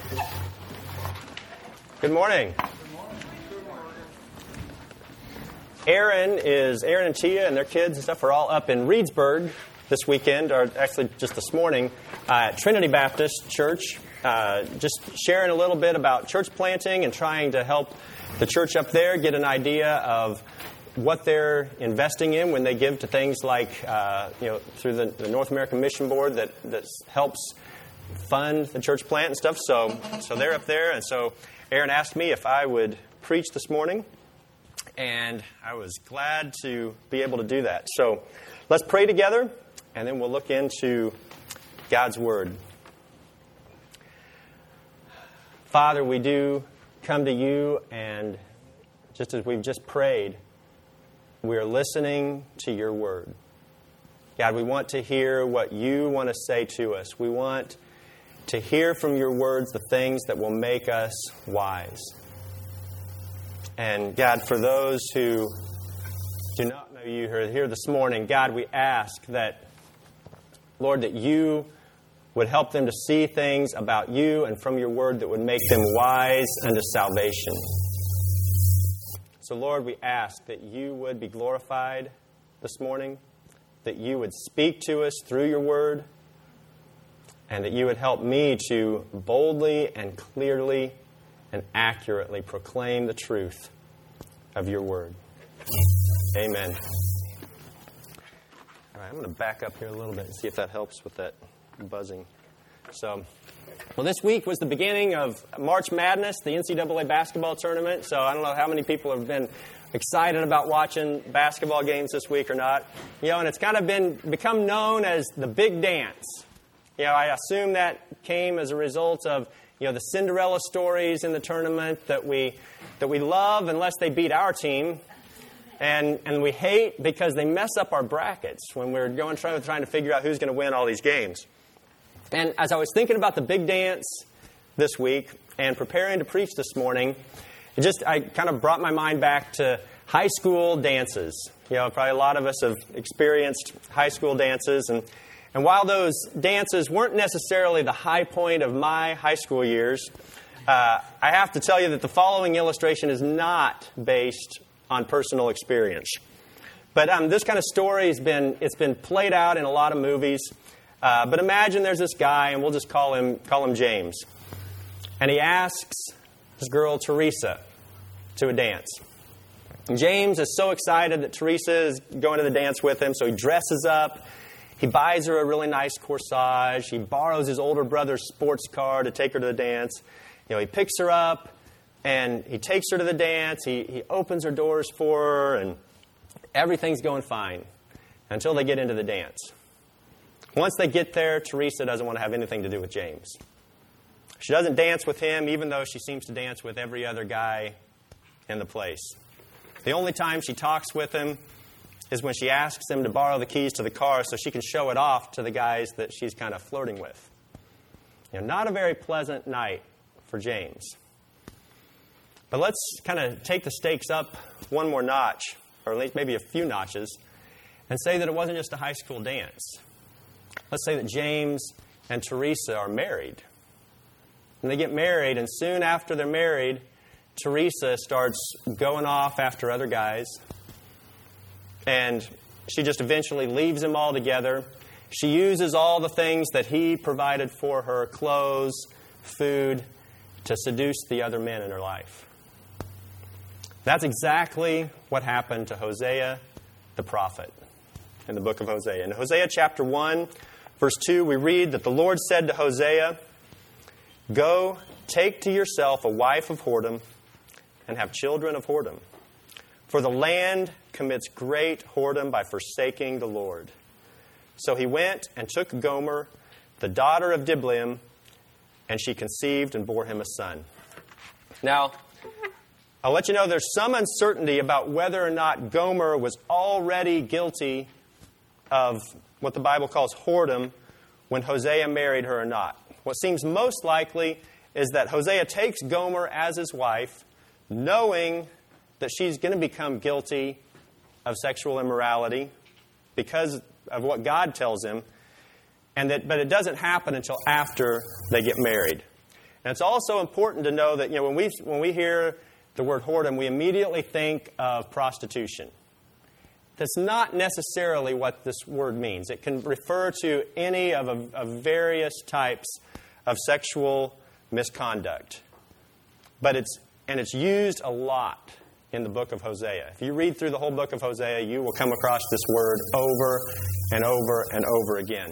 Good morning. Aaron and Tia and their kids and stuff are all up in Reedsburg this weekend, or actually just this morning, at Trinity Baptist Church, just sharing a little bit about church planting and trying to help the church up there get an idea of what they're investing in when they give to things like, through the North American Mission Board that helps fund the church plant and stuff. So they're up there, and so Aaron asked me if I would preach this morning, and I was glad to be able to do that. So let's pray together, and then we'll look into God's Word. Father, we do come to you, and just as we've just prayed, we are listening to your Word. God, we want to hear what you want to say to us. We want to hear from your words the things that will make us wise. And God, for those who do not know you who are here this morning, God, we ask that, Lord, that you would help them to see things about you and from your word that would make them wise unto salvation. So, Lord, we ask that you would be glorified this morning, that you would speak to us through your word, and that you would help me to boldly and clearly and accurately proclaim the truth of your word. Amen. All right, I'm going to back up here a little bit and see if that helps with that buzzing. Well, this week was the beginning of March Madness, the NCAA basketball tournament. So I don't know how many people have been excited about watching basketball games this week or not. And it's kind of become known as the big dance. I assume that came as a result of, the Cinderella stories in the tournament that we love unless they beat our team, and we hate because they mess up our brackets when we're trying to figure out who's going to win all these games. And as I was thinking about the big dance this week and preparing to preach this morning, I kind of brought my mind back to high school dances. Probably a lot of us have experienced high school dances, and while those dances weren't necessarily the high point of my high school years, I have to tell you that the following illustration is not based on personal experience. But this kind of story has been played out in a lot of movies. But imagine there's this guy, and we'll just call him James, and he asks his girl Teresa to a dance. And James is so excited that Teresa is going to the dance with him, so he dresses up. He buys her a really nice corsage. He borrows his older brother's sports car to take her to the dance. He picks her up, and he takes her to the dance. He opens her doors for her, and everything's going fine until they get into the dance. Once they get there, Teresa doesn't want to have anything to do with James. She doesn't dance with him, even though she seems to dance with every other guy in the place. The only time she talks with him is when she asks him to borrow the keys to the car so she can show it off to the guys that she's kind of flirting with. Not a very pleasant night for James. But let's kind of take the stakes up one more notch, or at least maybe a few notches, and say that it wasn't just a high school dance. Let's say that James and Teresa are married. And they get married, and soon after they're married, Teresa starts going off after other guys. And she just eventually leaves him altogether. She uses all the things that he provided for her, clothes, food, to seduce the other men in her life. That's exactly what happened to Hosea the prophet in the book of Hosea. In Hosea chapter 1, verse 2, we read that the Lord said to Hosea, "Go, take to yourself a wife of whoredom and have children of whoredom. For the land commits great whoredom by forsaking the Lord." So he went and took Gomer, the daughter of Diblaim, and she conceived and bore him a son. Now, I'll let you know there's some uncertainty about whether or not Gomer was already guilty of what the Bible calls whoredom when Hosea married her or not. What seems most likely is that Hosea takes Gomer as his wife, knowing that she's going to become guilty of sexual immorality because of what God tells him, but it doesn't happen until after they get married. And it's also important to know that when we hear the word whoredom, we immediately think of prostitution. That's not necessarily what this word means. It can refer to any of various types of sexual misconduct. But it's used a lot in the book of Hosea. If you read through the whole book of Hosea, you will come across this word over and over and over again.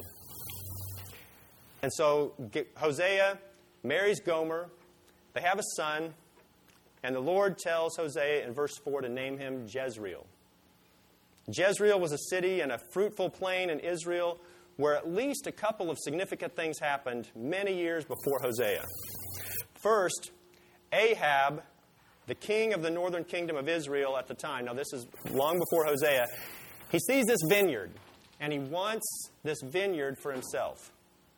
And so Hosea marries Gomer. They have a son. And the Lord tells Hosea in verse 4 to name him Jezreel. Jezreel was a city and a fruitful plain in Israel where at least a couple of significant things happened many years before Hosea. First, Ahab, the king of the northern kingdom of Israel at the time, now this is long before Hosea, he sees this vineyard, and he wants this vineyard for himself.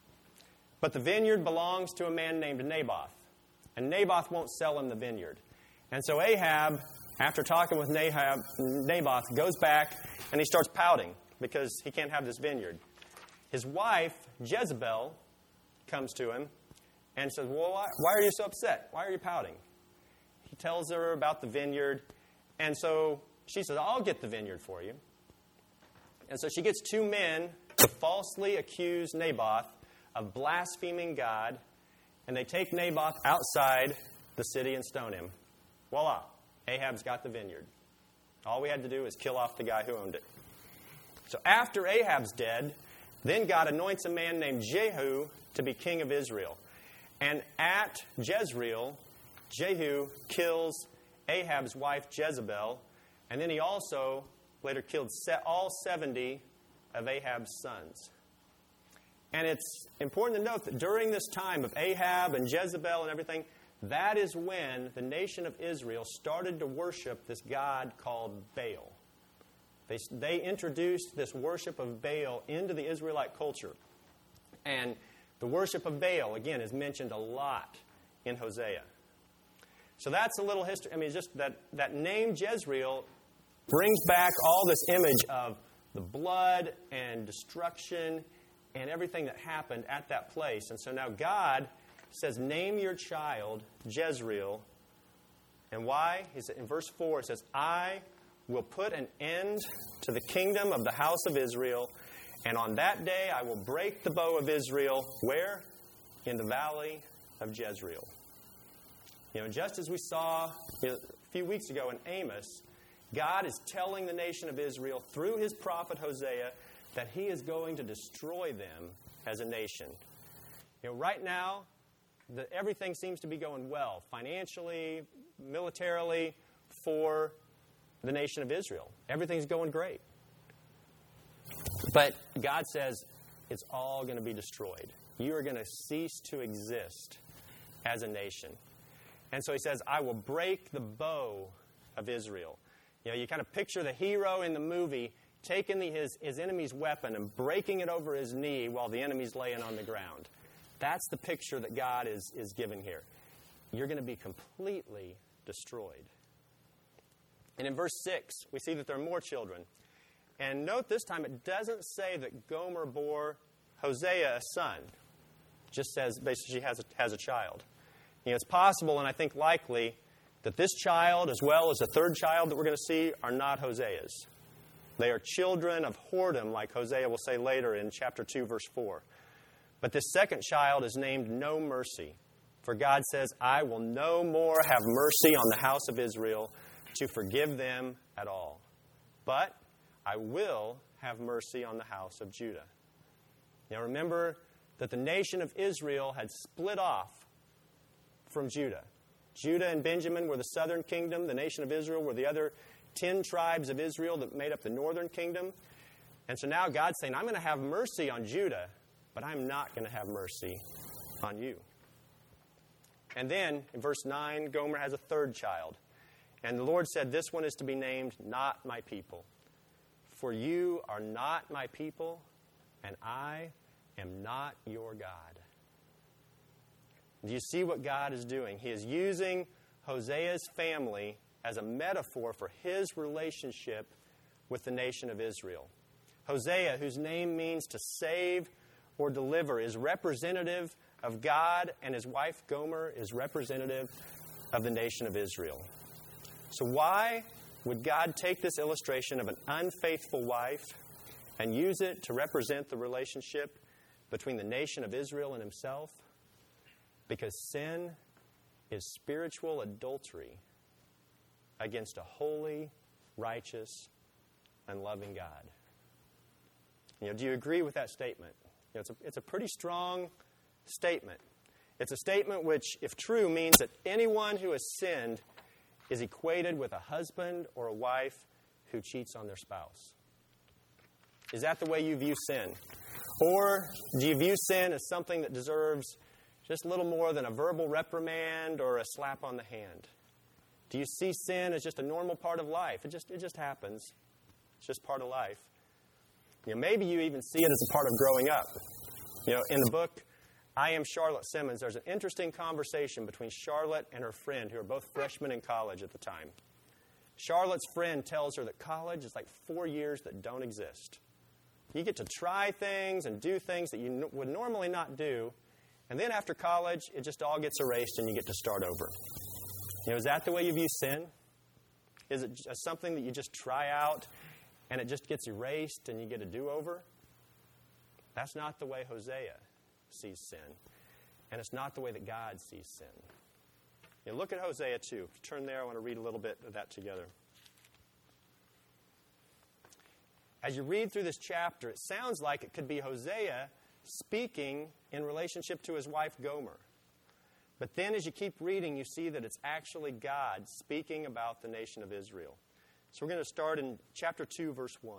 But the vineyard belongs to a man named Naboth, and Naboth won't sell him the vineyard. And so Ahab, after talking with Naboth, goes back and he starts pouting because he can't have this vineyard. His wife, Jezebel, comes to him and says, well, why are you so upset? Why are you pouting? He tells her about the vineyard. And so she says, I'll get the vineyard for you. And so she gets two men to falsely accuse Naboth of blaspheming God. And they take Naboth outside the city and stone him. Voila. Ahab's got the vineyard. All we had to do is kill off the guy who owned it. So after Ahab's dead, then God anoints a man named Jehu to be king of Israel. And at Jezreel, Jehu kills Ahab's wife Jezebel, and then he also later killed all 70 of Ahab's sons. And it's important to note that during this time of Ahab and Jezebel and everything, that is when the nation of Israel started to worship this god called Baal. They introduced this worship of Baal into the Israelite culture. And the worship of Baal, again, is mentioned a lot in Hosea. So that's a little history. I mean, just that name Jezreel brings back all this image of the blood and destruction and everything that happened at that place. And so now God says, name your child Jezreel. And why? He said, in verse 4, it says, I will put an end to the kingdom of the house of Israel, and on that day I will break the bow of Israel. Where? In the valley of Jezreel. Just as we saw a few weeks ago in Amos, God is telling the nation of Israel through his prophet Hosea that he is going to destroy them as a nation. Right now, everything seems to be going well, financially, militarily, for the nation of Israel. Everything's going great. But God says it's all going to be destroyed. You are going to cease to exist as a nation. And so he says, I will break the bow of Israel. You kind of picture the hero in the movie taking his enemy's weapon and breaking it over his knee while the enemy's laying on the ground. That's the picture that God is giving here. You're going to be completely destroyed. And in verse 6, we see that there are more children. And note this time, it doesn't say that Gomer bore Hosea a son. It just says basically she has a child. It's possible, and I think likely, that this child, as well as the third child that we're going to see, are not Hosea's. They are children of whoredom, like Hosea will say later in chapter 2, verse 4. But this second child is named No Mercy. For God says, I will no more have mercy on the house of Israel to forgive them at all. But I will have mercy on the house of Judah. Now remember that the nation of Israel had split off from Judah. Judah and Benjamin were the southern kingdom. The nation of Israel were the other 10 tribes of Israel that made up the northern kingdom. And so now God's saying, I'm going to have mercy on Judah, but I'm not going to have mercy on you. And then, in verse 9, Gomer has a third child. And the Lord said, this one is to be named Not My People. For you are not my people, and I am not your God. Do you see what God is doing? He is using Hosea's family as a metaphor for his relationship with the nation of Israel. Hosea, whose name means to save or deliver, is representative of God and his wife Gomer is representative of the nation of Israel. So why would God take this illustration of an unfaithful wife and use it to represent the relationship between the nation of Israel and himself? Because sin is spiritual adultery against a holy, righteous, and loving God. Do you agree with that statement? It's a pretty strong statement. It's a statement which, if true, means that anyone who has sinned is equated with a husband or a wife who cheats on their spouse. Is that the way you view sin? Or do you view sin as something that deserves just a little more than a verbal reprimand or a slap on the hand? Do you see sin as just a normal part of life? It just happens. It's just part of life. Maybe you even see it as a part of growing up. In the book, I Am Charlotte Simmons, there's an interesting conversation between Charlotte and her friend, who are both freshmen in college at the time. Charlotte's friend tells her that college is like 4 years that don't exist. You get to try things and do things that you would normally not do, and then after college, it just all gets erased and you get to start over. Is that the way you view sin? Is it something that you just try out and it just gets erased and you get a do-over? That's not the way Hosea sees sin. And it's not the way that God sees sin. Look at Hosea 2. If you turn there, I want to read a little bit of that together. As you read through this chapter, it sounds like it could be Hosea speaking in relationship to his wife Gomer. But then as you keep reading, you see that it's actually God speaking about the nation of Israel. So we're going to start in chapter 2, verse 1.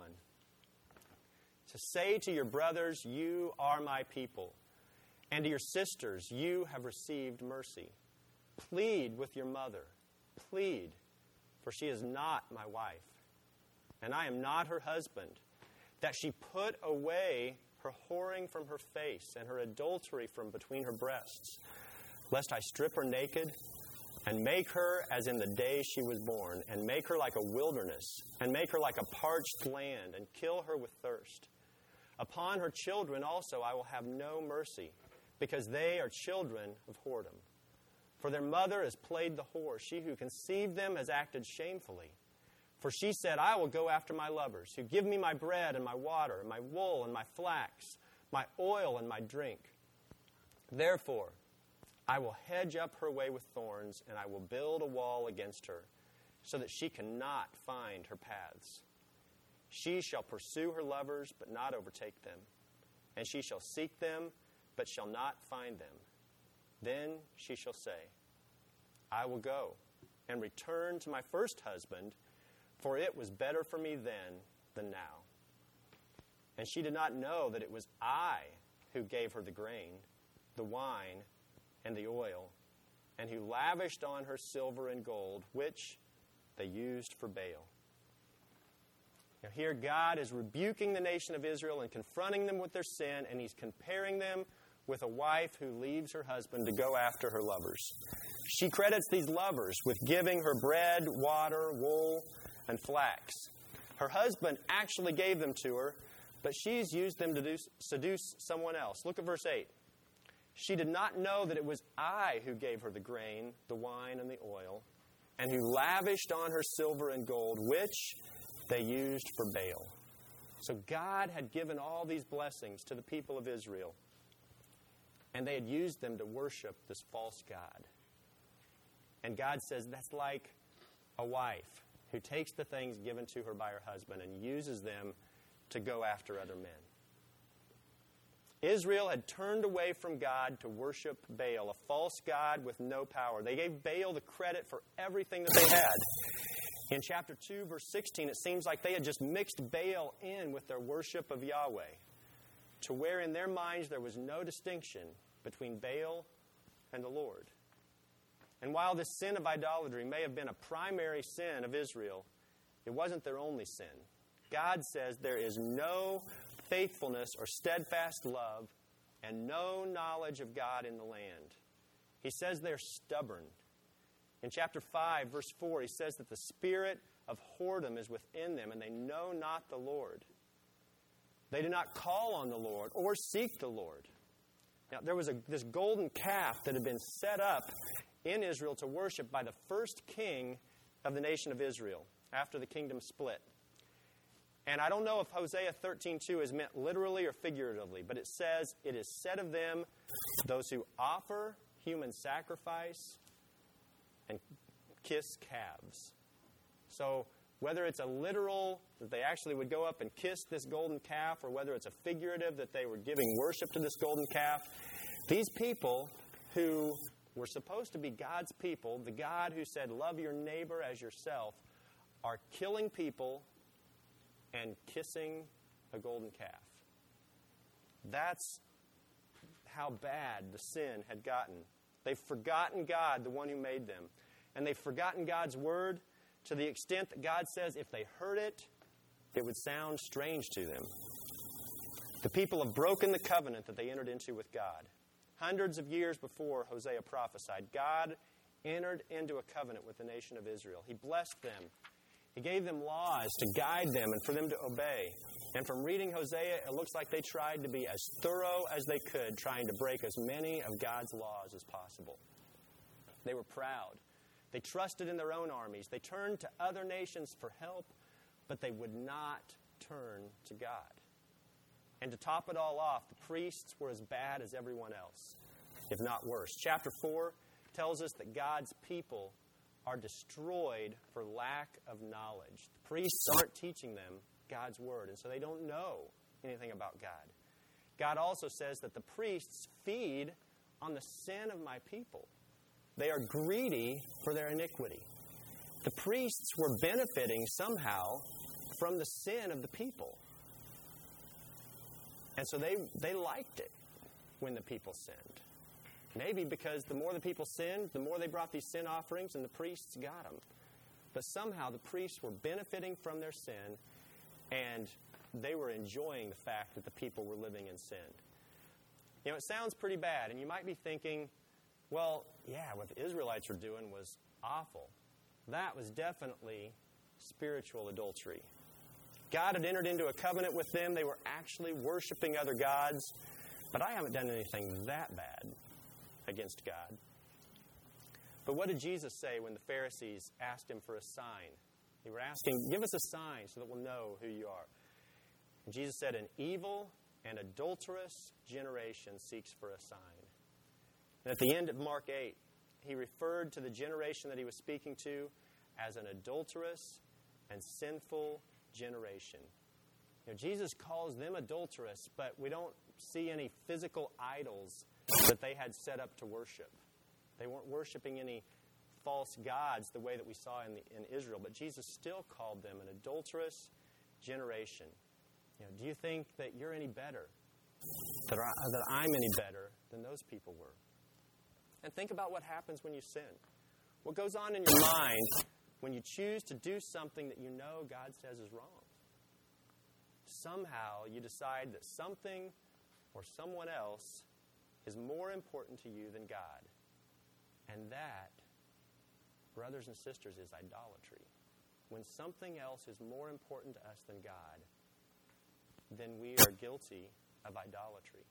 To say to your brothers, you are my people, and to your sisters, you have received mercy. Plead with your mother. Plead, for she is not my wife, and I am not her husband, that she put away her whoring from her face and her adultery from between her breasts, lest I strip her naked and make her as in the day she was born, and make her like a wilderness, and make her like a parched land, and kill her with thirst. Upon her children also I will have no mercy, because they are children of whoredom. For their mother has played the whore. She who conceived them has acted shamefully. For she said, I will go after my lovers, who give me my bread and my water, and my wool and my flax, my oil and my drink. Therefore, I will hedge up her way with thorns, and I will build a wall against her, so that she cannot find her paths. She shall pursue her lovers, but not overtake them. And she shall seek them, but shall not find them. Then she shall say, I will go and return to my first husband, for it was better for me then than now. And she did not know that it was I who gave her the grain, the wine, and the oil, and who lavished on her silver and gold, which they used for Baal. Now here God is rebuking the nation of Israel and confronting them with their sin, and he's comparing them with a wife who leaves her husband to go after her lovers. She credits these lovers with giving her bread, water, wool, and flax. Her husband actually gave them to her, but she's used them to seduce someone else. Look at verse 8. She did not know that it was I who gave her the grain, the wine, and the oil, and who lavished on her silver and gold, which they used for Baal. So God had given all these blessings to the people of Israel, and they had used them to worship this false god. And God says that's like a wife who takes the things given to her by her husband and uses them to go after other men. Israel had turned away from God to worship Baal, a false god with no power. They gave Baal the credit for everything that they had. In chapter 2, verse 16, it seems like they had just mixed Baal in with their worship of Yahweh, to where in their minds there was no distinction between Baal and the Lord. And while this sin of idolatry may have been a primary sin of Israel, it wasn't their only sin. God says there is no faithfulness or steadfast love and no knowledge of God in the land. He says they're stubborn. In chapter 5, verse 4, he says that the spirit of whoredom is within them, and they know not the Lord. They do not call on the Lord or seek the Lord. Now, there was this golden calf that had been set up in Israel to worship by the first king of the nation of Israel after the kingdom split. And I don't know if Hosea 13:2 is meant literally or figuratively, but it says, "It is said of them, those who offer human sacrifice and kiss calves." So whether it's a literal, that they actually would go up and kiss this golden calf, or whether it's a figurative, that they were giving worship to this golden calf, these people who were supposed to be God's people, the God who said, "Love your neighbor as yourself," are killing people and kissing a golden calf. That's how bad the sin had gotten. They've forgotten God, the one who made them. And they've forgotten God's word to the extent that God says if they heard it, it would sound strange to them. The people have broken the covenant that they entered into with God. Hundreds of years before Hosea prophesied, God entered into a covenant with the nation of Israel. He blessed them. He gave them laws to guide them and for them to obey. And from reading Hosea, it looks like they tried to be as thorough as they could, trying to break as many of God's laws as possible. They were proud. They trusted in their own armies. They turned to other nations for help, but they would not turn to God. And to top it all off, the priests were as bad as everyone else, if not worse. Chapter 4 tells us that God's people are destroyed for lack of knowledge. The priests aren't teaching them God's word, and so they don't know anything about God. God also says that the priests feed on the sin of my people. They are greedy for their iniquity. The priests were benefiting somehow from the sin of the people. And so they liked it when the people sinned. Maybe because the more the people sinned, the more they brought these sin offerings, and the priests got them. But somehow the priests were benefiting from their sin, and they were enjoying the fact that the people were living in sin. You know, it sounds pretty bad, and you might be thinking, well, yeah, what the Israelites were doing was awful. That was definitely spiritual adultery. God had entered into a covenant with them. They were actually worshiping other gods. But I haven't done anything that bad against God. But what did Jesus say when the Pharisees asked him for a sign? They were asking, "Give us a sign so that we'll know who you are." And Jesus said, "An evil and adulterous generation seeks for a sign." And at the end of Mark 8, he referred to the generation that he was speaking to as an adulterous and sinful generation. You know, Jesus calls them adulterous, but we don't see any physical idols that they had set up to worship. They weren't worshiping any false gods the way that we saw in Israel, but Jesus still called them an adulterous generation. You know, do you think that you're any better, that I'm any better than those people were? And think about what happens when you sin. What goes on in your mind when you choose to do something that you know God says is wrong? Somehow you decide that something or someone else is more important to you than God. And that, brothers and sisters, is idolatry. When something else is more important to us than God, then we are guilty of idolatry.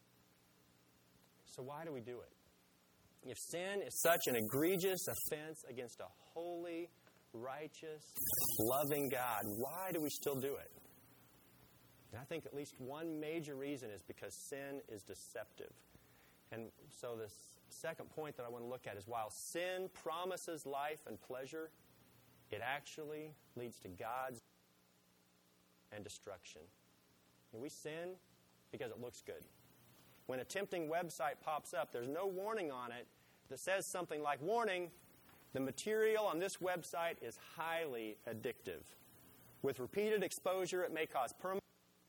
So why do we do it? If sin is such an egregious offense against a holy, righteous, loving God, why do we still do it? And I think at least one major reason is because sin is deceptive. And so the second point that I want to look at is while sin promises life and pleasure, it actually leads to God's and destruction. And we sin because it looks good. When a tempting website pops up, there's no warning on it that says something like, "Warning, the material on this website is highly addictive. With repeated exposure, it may cause permanent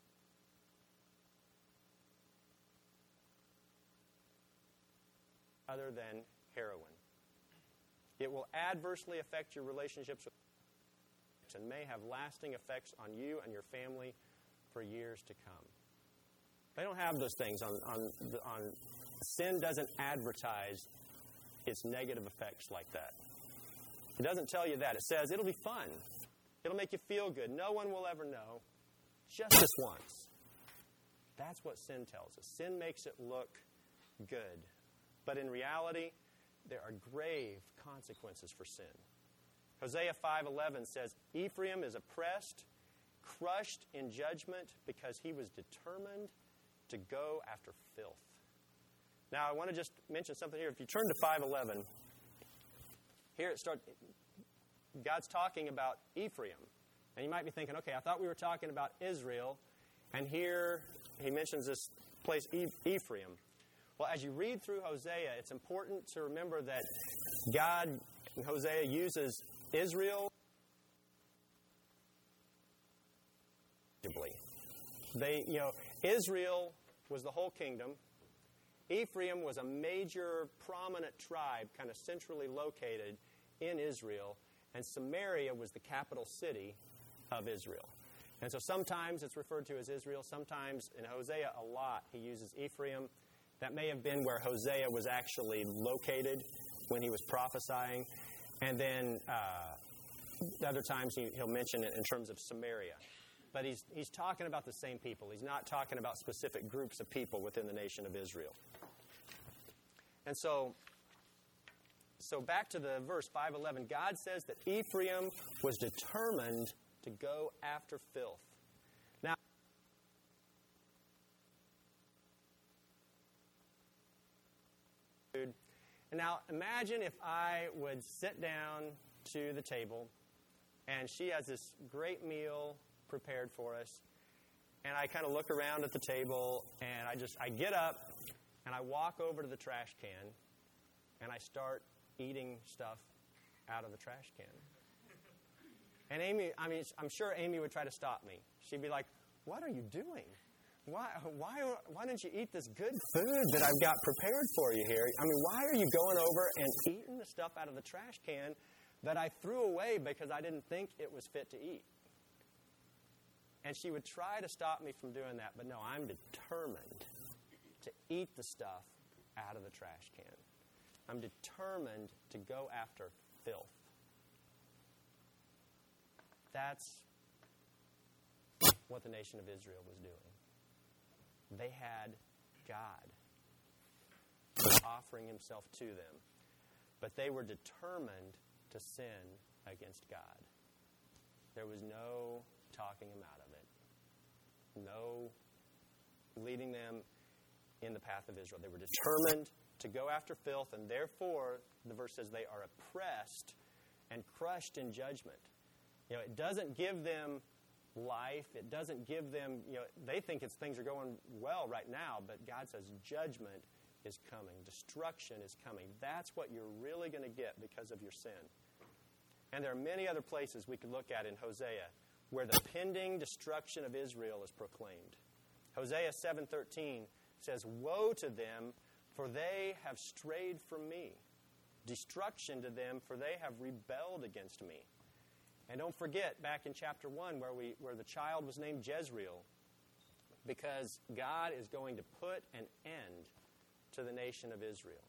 other than heroin. It will adversely affect your relationships with and may have lasting effects on you and your family for years to come." They don't have those things on sin doesn't advertise its negative effects like that. It doesn't tell you that. It says it'll be fun. It'll make you feel good. No one will ever know. Just this once. That's what sin tells us. Sin makes it look good. But in reality, there are grave consequences for sin. Hosea 5:11 says, Ephraim is oppressed, crushed in judgment because he was determined to go after filth. Now, I want to just mention something here. If you turn to 5:11, here it starts. God's talking about Ephraim. And you might be thinking, okay, I thought we were talking about Israel, and here he mentions this place, Ephraim. Well, as you read through Hosea, it's important to remember that God, in Hosea, uses Israel. Israel was the whole kingdom. Ephraim was a major, prominent tribe, kind of centrally located in Israel. And Samaria was the capital city of Israel. And so sometimes it's referred to as Israel. Sometimes in Hosea a lot he uses Ephraim. That may have been where Hosea was actually located when he was prophesying. And then other times he'll mention it in terms of Samaria. But he's talking about the same people. He's not talking about specific groups of people within the nation of Israel. And so back to the verse 5:11, God says that Ephraim was determined to go after filth. Now imagine if I would sit down to the table and she has this great meal prepared for us, and I kind of look around at the table and I get up and I walk over to the trash can and I start eating stuff out of the trash can. And Amy, I'm sure Amy would try to stop me. She'd be like, "What are you doing? Why don't you eat this good food that I've got prepared for you here? Why are you going over and eating the stuff out of the trash can that I threw away because I didn't think it was fit to eat?" And she would try to stop me from doing that, but no, I'm determined to eat the stuff out of the trash can. I'm determined to go after filth. That's what the nation of Israel was doing. They had God offering himself to them, but they were determined to sin against God. There was no talking them out of it, no leading them in the path of Israel. They were determined to go after filth, and therefore, the verse says, they are oppressed and crushed in judgment. It doesn't give them life. It doesn't give them, they think things are going well right now, but God says judgment is coming. Destruction is coming. That's what you're really going to get because of your sin. And there are many other places we could look at in Hosea where the pending destruction of Israel is proclaimed. Hosea 7:13 says, "Woe to them, for they have strayed from me. Destruction to them, for they have rebelled against me." And don't forget, back in chapter 1, where the child was named Jezreel, because God is going to put an end to the nation of Israel.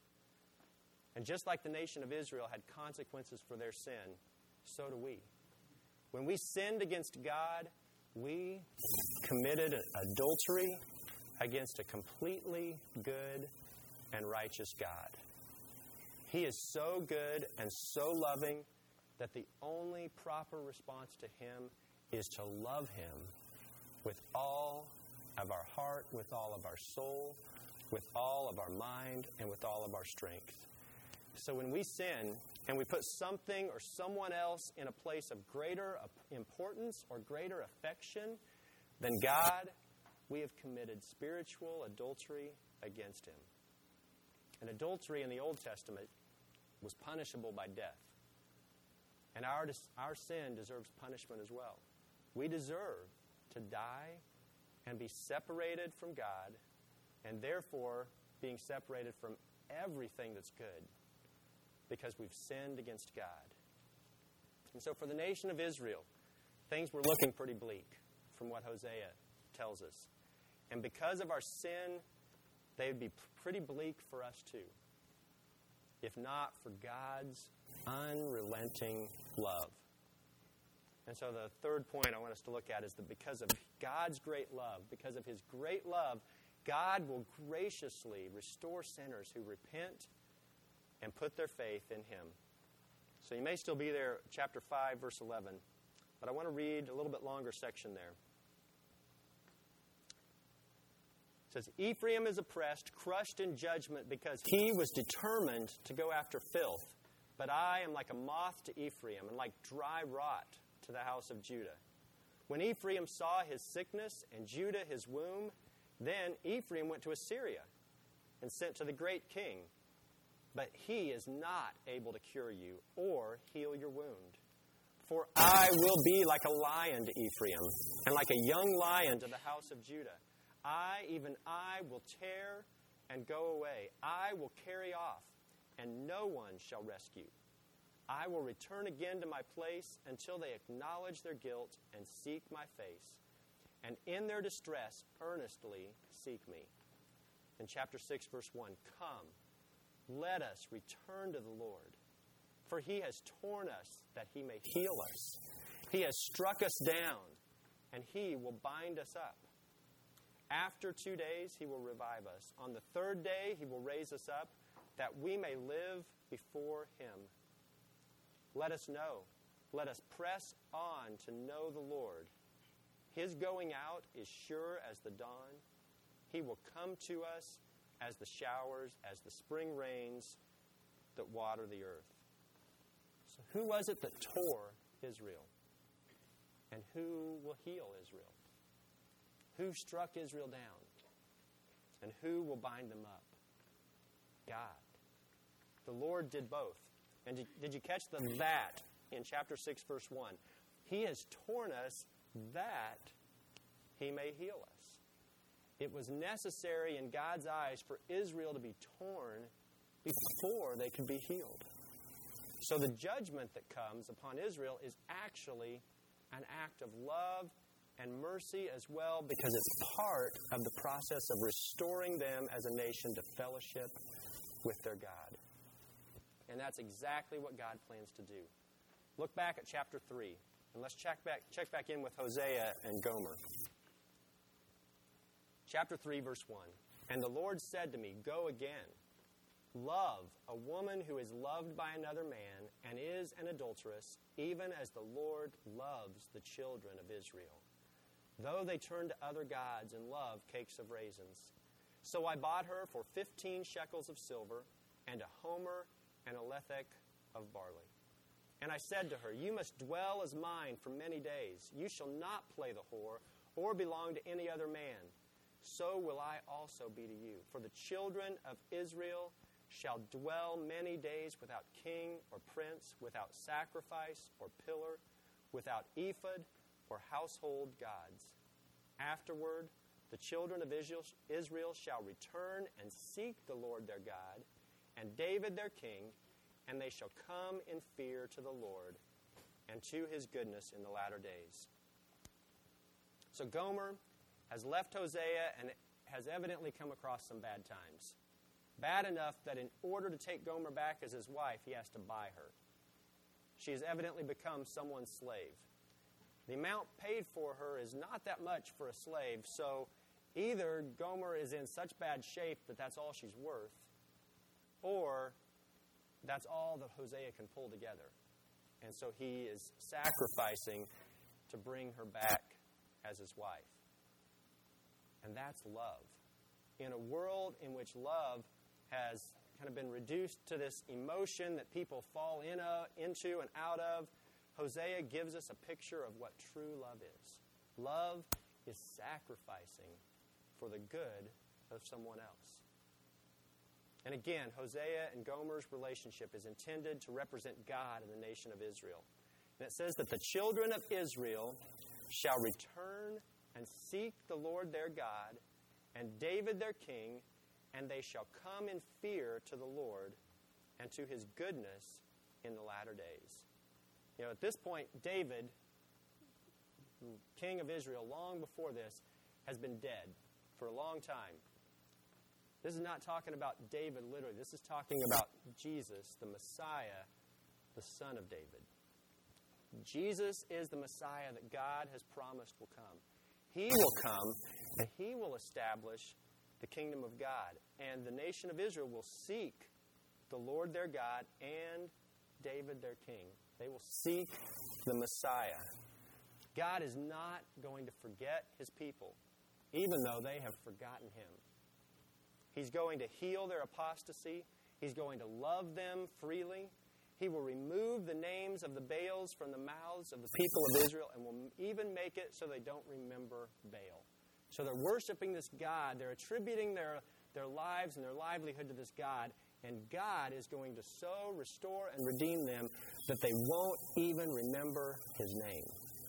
And just like the nation of Israel had consequences for their sin, so do we. When we sinned against God, we committed adultery against a completely good and righteous God. He is so good and so loving that the only proper response to him is to love him with all of our heart, with all of our soul, with all of our mind, and with all of our strength. So when we sin and we put something or someone else in a place of greater importance or greater affection than God, we have committed spiritual adultery against him. And adultery in the Old Testament was punishable by death. And our sin deserves punishment as well. We deserve to die and be separated from God, and therefore being separated from everything that's good, because we've sinned against God. And so for the nation of Israel, things were looking pretty bleak from what Hosea tells us. And because of our sin, they would be pretty bleak for us too, if not for God's unrelenting love. And so the third point I want us to look at is that because of God's great love, because of his great love, God will graciously restore sinners who repent and put their faith in Him. So you may still be there, chapter 5, verse 11. But I want to read a little bit longer section there. It says, Ephraim is oppressed, crushed in judgment, because he was determined to go after filth. But I am like a moth to Ephraim, and like dry rot to the house of Judah. When Ephraim saw his sickness, and Judah his womb, then Ephraim went to Assyria, and sent to the great king. But he is not able to cure you, or heal your wound. For I will be like a lion to Ephraim, and like a young lion to the house of Judah. I, even I, will tear and go away. I will carry off, and no one shall rescue. I will return again to my place until they acknowledge their guilt and seek my face, and in their distress earnestly seek me. In chapter 6, verse 1, Come, let us return to the Lord, for He has torn us that He may heal us. He has struck us down, and He will bind us up. After 2 days, He will revive us. On the third day, He will raise us up, that we may live before Him. Let us know. Let us press on to know the Lord. His going out is sure as the dawn. He will come to us as the showers, as the spring rains that water the earth. So who was it that tore Israel? And who will heal Israel? Who struck Israel down? And who will bind them up? God. The Lord did both. And did you catch the that in chapter 6, verse 1? He has torn us that He may heal us. It was necessary in God's eyes for Israel to be torn before they could be healed. So the judgment that comes upon Israel is actually an act of love and mercy as well, because it's part of the process of restoring them as a nation to fellowship with their God. And that's exactly what God plans to do. Look back at chapter 3, and let's check back in with Hosea and Gomer. Chapter 3, verse 1. And the Lord said to me, Go again. Love a woman who is loved by another man and is an adulteress, even as the Lord loves the children of Israel, though they turn to other gods and love cakes of raisins. So I bought her for 15 shekels of silver and a homer and a lethek of barley. And I said to her, You must dwell as mine for many days. You shall not play the whore or belong to any other man. So will I also be to you. For the children of Israel shall dwell many days without king or prince, without sacrifice or pillar, without ephod or household gods. Afterward, the children of Israel shall return and seek the Lord their God, and David their king, and they shall come in fear to the Lord and to His goodness in the latter days. So Gomer has left Hosea and has evidently come across some bad times. Bad enough that in order to take Gomer back as his wife, he has to buy her. She has evidently become someone's slave. The amount paid for her is not that much for a slave, so either Gomer is in such bad shape that that's all she's worth, or that's all that Hosea can pull together. And so he is sacrificing to bring her back as his wife. And that's love. In a world in which love has kind of been reduced to this emotion that people fall into and out of, Hosea gives us a picture of what true love is. Love is sacrificing for the good of someone else. And again, Hosea and Gomer's relationship is intended to represent God in the nation of Israel. And it says that the children of Israel shall return and seek the Lord their God and David their king, and they shall come in fear to the Lord and to His goodness in the latter days. You know, at this point, David, king of Israel, long before this, has been dead for a long time. This is not talking about David literally. This is talking about Jesus, the Messiah, the Son of David. Jesus is the Messiah that God has promised will come. He will come, and He will establish the kingdom of God. And the nation of Israel will seek the Lord their God and David their king. They will seek the Messiah. God is not going to forget his people, even though they have forgotten him. He's going to heal their apostasy. He's going to love them freely. He will remove the names of the Baals from the mouths of the people of Israel and will even make it so they don't remember Baal. So they're worshiping this God. They're attributing their lives and their livelihood to this God. And God is going to so restore and redeem them that they won't even remember his name.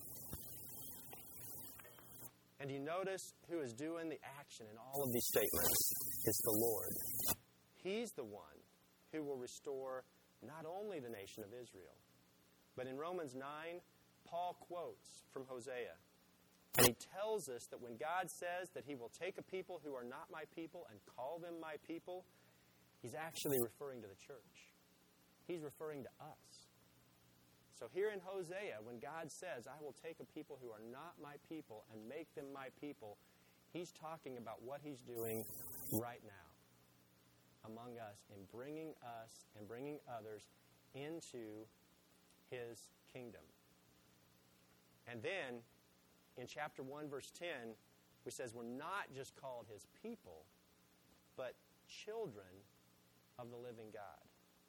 And you notice who is doing the action in all of these statements? It's the Lord. He's the one who will restore not only the nation of Israel, but in Romans 9, Paul quotes from Hosea. And he tells us that when God says that he will take a people who are not my people and call them my people, he's actually referring to the church. He's referring to us. So here in Hosea, when God says, I will take a people who are not my people and make them my people, he's talking about what he's doing right now among us in bringing us and bringing others into his kingdom. And then in chapter 1, verse 10, which says we're not just called his people, but children of the living God.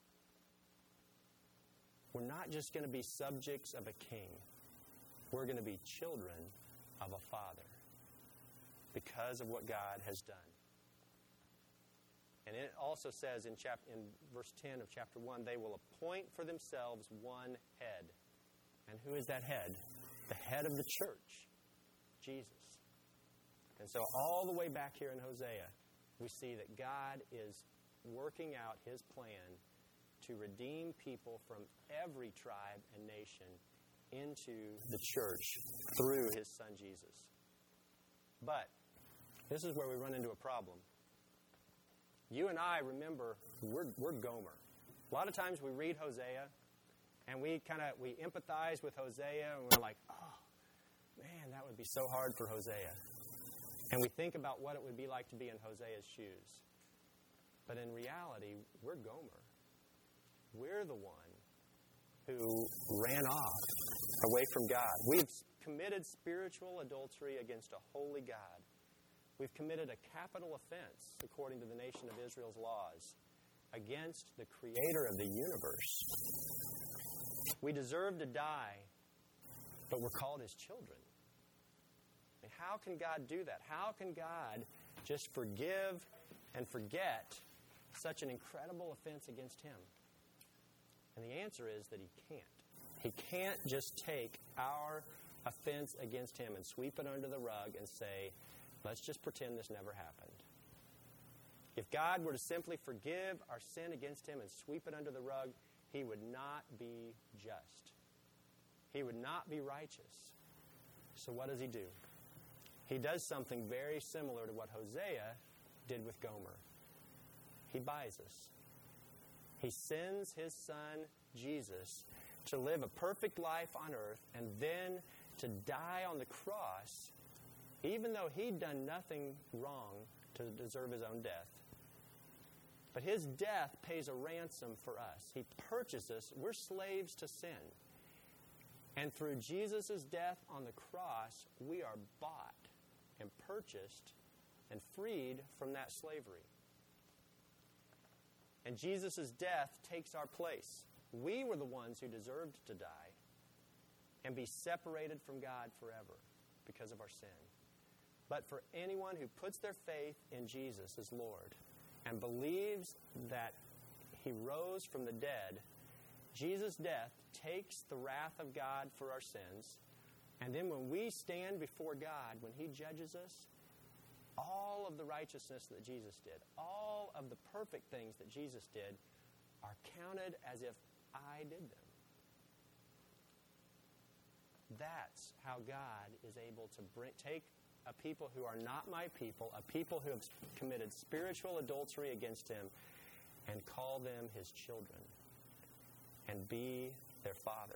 We're not just going to be subjects of a king. We're going to be children of a father because of what God has done. And it also says in verse 10 of chapter 1, they will appoint for themselves one head. And who is that head? The head of the church, Jesus. And so all the way back here in Hosea, we see that God is working out his plan to redeem people from every tribe and nation into the church through his son Jesus. But this is where we run into a problem. You and I remember we're Gomer. A lot of times we read Hosea and we empathize with Hosea and we're like, oh, man, that would be so hard for Hosea. And we think about what it would be like to be in Hosea's shoes. But in reality, we're Gomer. We're the one who ran off away from God. We've committed spiritual adultery against a holy God. We've committed a capital offense, according to the nation of Israel's laws, against the creator of the universe. We deserve to die, but we're called his children. And how can God do that? How can God just forgive and forget such an incredible offense against him? And the answer is that he can't. He can't just take our offense against him and sweep it under the rug and say, let's just pretend this never happened. If God were to simply forgive our sin against him and sweep it under the rug, he would not be just. He would not be righteous. So what does he do? He does something very similar to what Hosea did with Gomer. He buys us. He sends his son, Jesus, to live a perfect life on earth and then to die on the cross, even though he'd done nothing wrong to deserve his own death. But his death pays a ransom for us. He purchased us. We're slaves to sin. And through Jesus' death on the cross, we are bought and purchased and freed from that slavery. And Jesus' death takes our place. We were the ones who deserved to die and be separated from God forever because of our sin. But for anyone who puts their faith in Jesus as Lord and believes that he rose from the dead, Jesus' death takes the wrath of God for our sins. And then when we stand before God, when he judges us, all of the righteousness that Jesus did, all of the perfect things that Jesus did are counted as if I did them. That's how God is able to take a people who are not my people, a people who have committed spiritual adultery against him, and call them his children and be their father.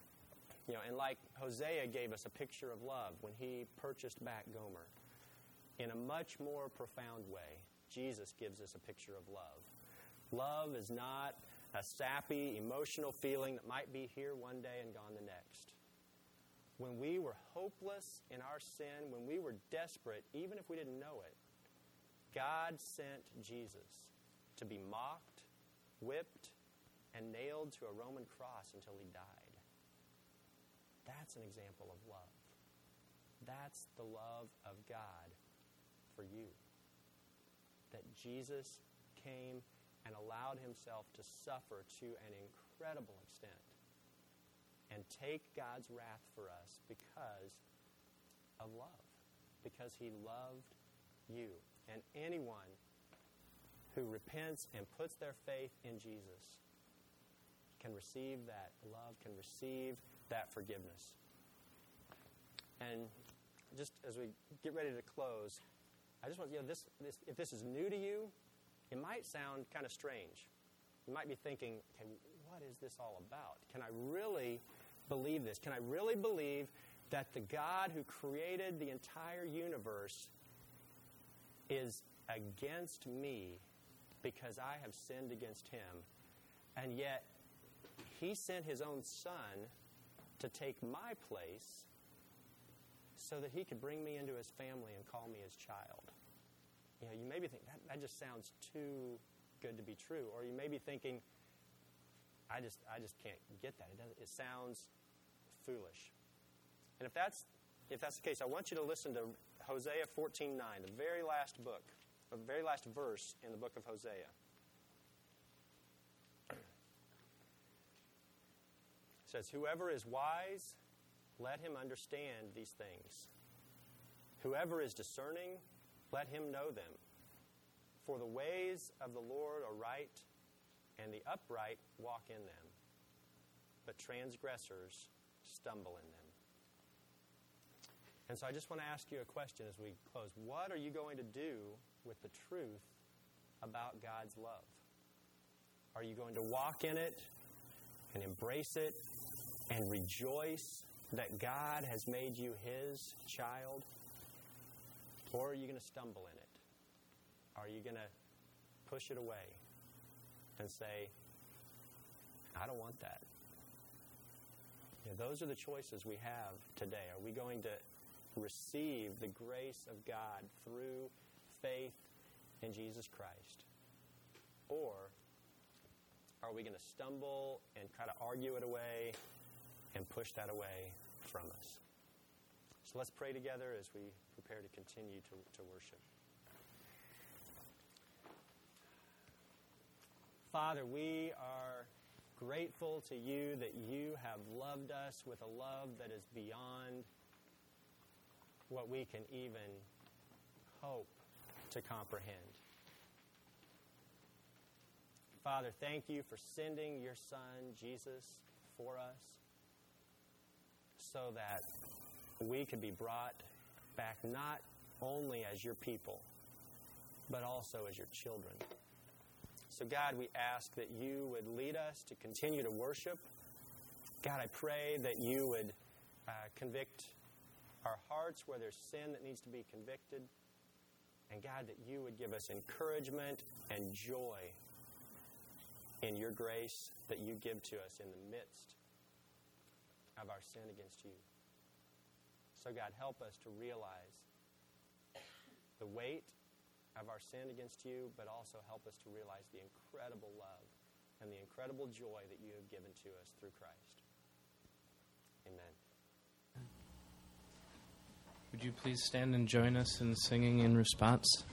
And like Hosea gave us a picture of love when he purchased back Gomer, in a much more profound way, Jesus gives us a picture of love. Love is not a sappy, emotional feeling that might be here one day and gone the next. When we were hopeless in our sin, when we were desperate, even if we didn't know it, God sent Jesus to be mocked, whipped, and nailed to a Roman cross until he died. That's an example of love. That's the love of God for you. That Jesus came and allowed himself to suffer to an incredible extent and take God's wrath for us because of love, because he loved you. And anyone who repents and puts their faith in Jesus can receive that love, can receive that forgiveness. And just as we get ready to close, I just want this if this is new to you, it might sound kind of strange. You might be thinking, okay, what is this all about? Can I really believe this? Can I really believe that the God who created the entire universe is against me because I have sinned against him, and yet he sent his own son to take my place so that he could bring me into his family and call me his child? You know, you may be thinking, that just sounds too good to be true. Or you may be thinking, I just can't get that. It sounds foolish. And if that's the case, I want you to listen to Hosea 14:9, the very last verse in the book of Hosea. It says, "Whoever is wise, let him understand these things. Whoever is discerning, let him know them. For the ways of the Lord are right, and the upright walk in them. But transgressors stumble in them." And so I just want to ask you a question as we close. What are you going to do with the truth about God's love? Are you going to walk in it and embrace it and rejoice that God has made you his child? Or are you going to stumble in it? Are you going to push it away and say, I don't want that? You know, those are the choices we have today. Are we going to receive the grace of God through faith in Jesus Christ? Or are we going to stumble and try to argue it away and push that away from us? So let's pray together as we prepare to continue to worship. Father, we are grateful to you that you have loved us with a love that is beyond what we can even hope to comprehend. Father, thank you for sending your Son, Jesus, for us so that we could be brought back not only as your people, but also as your children. So God, we ask that you would lead us to continue to worship. God, I pray that you would convict our hearts where there's sin that needs to be convicted. And God, that you would give us encouragement and joy in your grace that you give to us in the midst of our sin against you. So God, help us to realize the weight of our sin against you, but also help us to realize the incredible love and the incredible joy that you have given to us through Christ. Amen. Would you please stand and join us in singing in response?